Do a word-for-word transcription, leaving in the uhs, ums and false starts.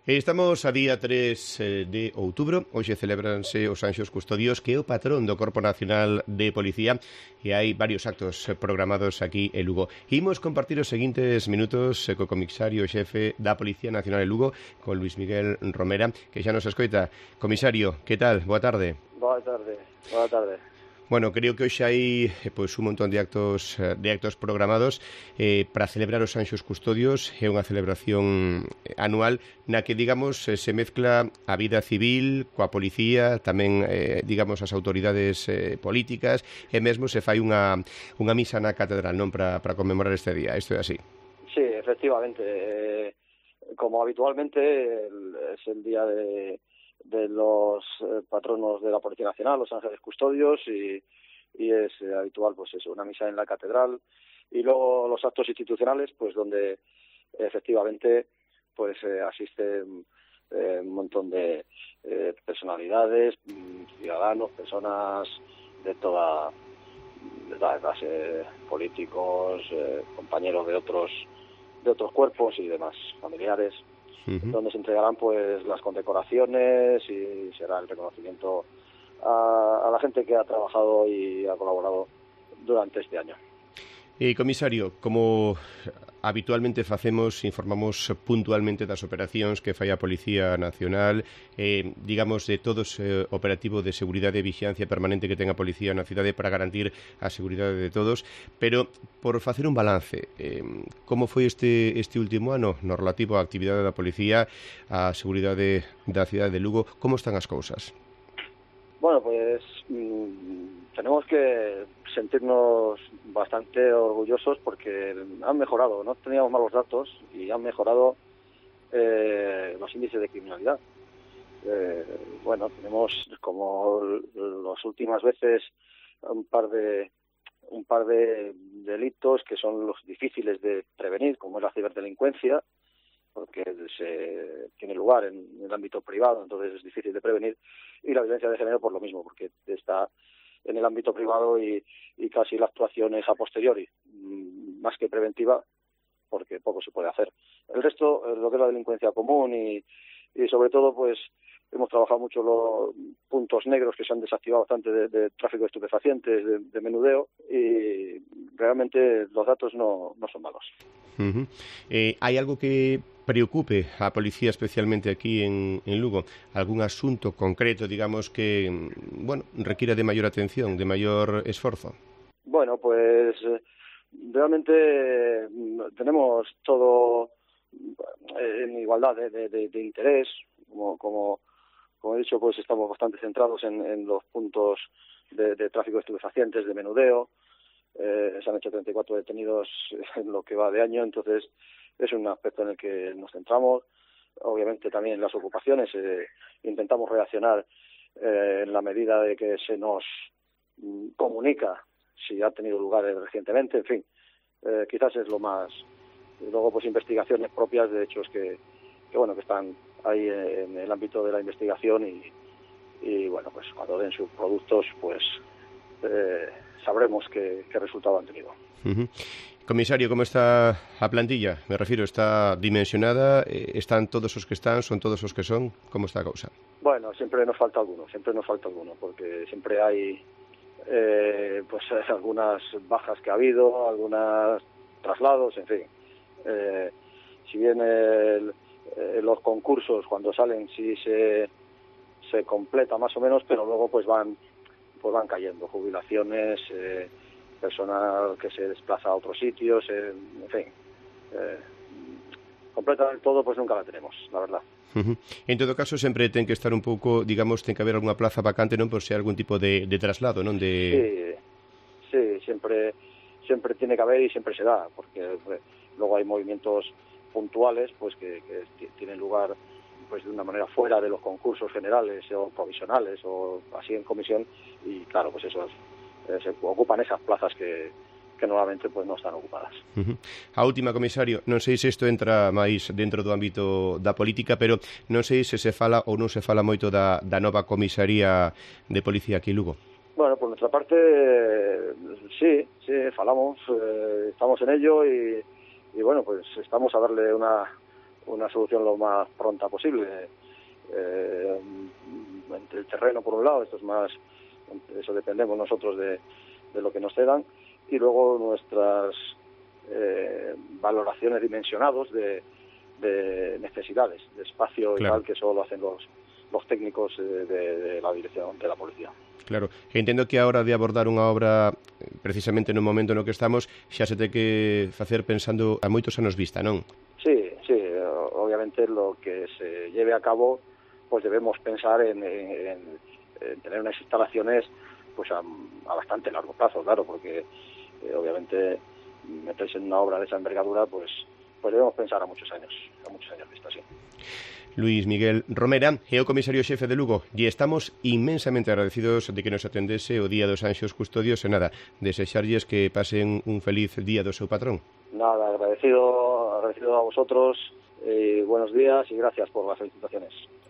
Estamos a día tres de outubro, hoxe celebranse os Anxos Custodios, que é o patrón do Corpo Nacional de Policía, e hai varios actos programados aquí en Lugo. Imos compartir os seguintes minutos co comisario xefe da Policía Nacional de Lugo, con Luis Miguel Romera, que xa nos escoita. Comisario, que tal? Boa tarde. Boa tarde, boa tarde. Bueno, creo que hoxe hai pois, un montón de actos de actos programados eh, para celebrar os Anxos Custodios. É unha celebración anual na que, digamos, se mezcla a vida civil coa policía, tamén, eh, digamos, as autoridades eh, políticas, e mesmo se fai unha, unha misa na catedral, non, para, para conmemorar este día. Isto é así. Sí, efectivamente. Eh, como habitualmente, el, es el día de... de los eh, patronos de la Policía Nacional, los Ángeles Custodios, y, y es eh, habitual pues eso, una misa en la catedral, y luego los actos institucionales, pues donde efectivamente pues eh, asisten eh, un montón de eh, personalidades, ciudadanos, personas de toda de toda clase, políticos, eh, compañeros de otros de otros cuerpos y demás, familiares. Uh-huh. Donde se entregarán pues las condecoraciones y será el reconocimiento a, a la gente que ha trabajado y ha colaborado durante este año. Eh, comisario, como habitualmente facemos, informamos puntualmente das operacións que fai a Policía Nacional, eh, digamos, de todos eh, operativo de seguridade e vigilancia permanente que ten a Policía na cidade para garantir a seguridade de todos, pero por facer un balance, eh, como foi este, este último ano no relativo á actividade da Policía, á seguridade da cidade de Lugo, como están as cousas? Bueno, pues mmm, tenemos que sentirnos bastante orgullosos porque han mejorado, no teníamos malos datos y han mejorado eh, los índices de criminalidad. Eh, bueno, tenemos como las últimas veces un par de un par de delitos que son los difíciles de prevenir, como es la ciberdelincuencia, porque se tiene lugar en el ámbito privado, entonces es difícil de prevenir, y la violencia de género por lo mismo, porque está en el ámbito privado y, y casi la actuación es a posteriori, más que preventiva, porque poco se puede hacer. El resto, lo que es la delincuencia común y, y sobre todo, pues hemos trabajado mucho los puntos negros que se han desactivado bastante de, de tráfico de estupefacientes, de, de menudeo, y realmente los datos no, no son malos. Uh-huh. Eh, hai algo que preocupe a policía especialmente aquí en, en Lugo? Algún asunto concreto, digamos, que bueno, requiera de mayor atención, de mayor esforzo? Bueno, pues realmente tenemos todo en igualdad de, de, de, de interés, como, como, como he dicho, pues estamos bastante centrados en, en los puntos de, de tráfico de estupefacientes, de menudeo. Eh, se han hecho treinta y cuatro detenidos en lo que va de año, entonces es un aspecto en el que nos centramos. Obviamente también en las ocupaciones eh, intentamos reaccionar eh, en la medida de que se nos mm, comunica si ha tenido lugar recientemente, en fin, eh, quizás es lo más. Y luego pues investigaciones propias de hechos que, que bueno que están ahí en el ámbito de la investigación y, y bueno pues cuando den sus productos pues eh, sabremos qué, qué resultado han tenido. Uh-huh. Comisario, ¿cómo está a plantilla? Me refiero, ¿está dimensionada? ¿Están todos os que están? ¿Son todos os que son? ¿Cómo está a cousa? Bueno, siempre nos falta alguno, siempre nos falta alguno, porque siempre hay eh, pues algunas bajas que ha habido, algunos traslados, en fin. Eh, si bien el, eh, los concursos cuando salen sí se, se completa más o menos, pero luego pues van pues van cayendo, jubilaciones, eh, personal que se desplaza a otros sitios, eh, en fin, eh, completa del todo pues nunca la tenemos, la verdad. Uh-huh. En todo caso, sempre ten que estar un pouco, digamos, ten que haber alguna plaza vacante, non, por se hai algún tipo de, de traslado, non? De... Sí, sí, siempre, siempre tiene que haber y siempre se da, porque pues, luego hay movimientos puntuales pues que, que tienen lugar pues de una manera fuera de los concursos generales o provisionales o así en comisión y claro pues esos eh, se ocupan esas plazas que, que normalmente pues no están ocupadas. Uh-huh. A última, comisario, non sei se isto entra máis dentro do ámbito da política, pero non sei se se fala ou non se fala moito da, da nova comisaría de policía aquí en Lugo. Bueno, por nuestra parte sí, sí, falamos, eh, estamos en ello y, y bueno, pues estamos a darle una una solución lo más pronta posible. Eh, el terreno por un lado, esto es más, eso dependemos nosotros de, de lo que nos cedan, y luego nuestras eh, valoraciones dimensionados de, de necesidades, de espacio, claro, y tal, que eso lo hacen los, los técnicos de, de la dirección de la policía. Claro, entendo que a hora de abordar unha obra precisamente no momento no que estamos xa se ten que facer pensando a moitos anos vista, non? Sí, sí, obviamente lo que se lleve a cabo pues debemos pensar en, en, en tener unas instalaciones pues a, a bastante largo plazo, claro, porque eh, obviamente meterse en una obra de esa envergadura pues pues debemos pensar a muchos años, a muchos años vista, sí. Luís Miguel Romera é o comisario xefe de Lugo e estamos inmensamente agradecidos de que nos atendese o Día dos Anxos Custodios e nada, desexarlles que pasen un feliz día do seu patrón. Nada, agradecido, agradecido a vosotros, eh, buenos días y gracias por las felicitaciones.